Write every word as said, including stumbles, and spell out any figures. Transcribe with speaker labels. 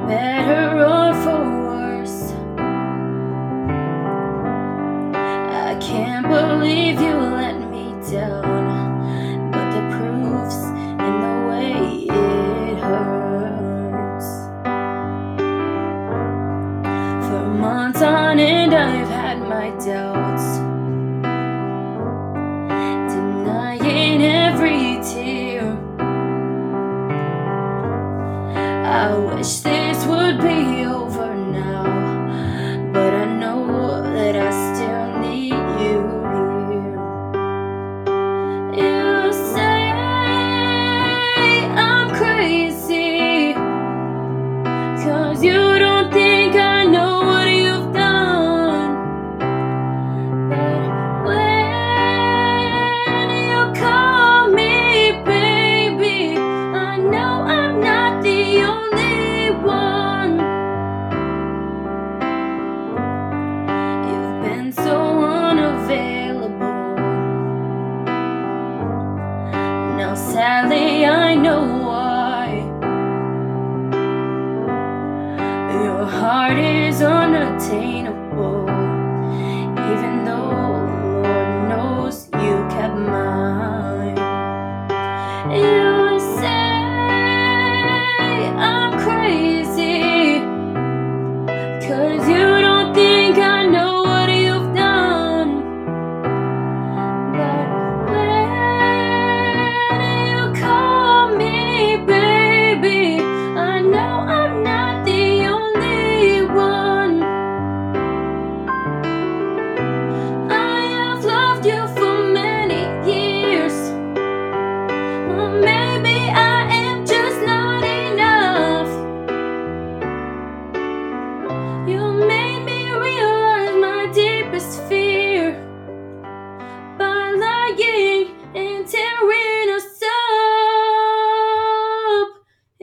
Speaker 1: better or for worse. I can't believe you let me down, but the proof's in the way it hurts. For months on end I've had my doubts, denying every tear. I wish this would be over now, but I know that I still need you here. You say I'm crazy, 'cause you don't think I know what you've done. But when you call me baby, I know I'm not the only one. You've been so unavailable. Now sadly I know why. Your heart is unattainable.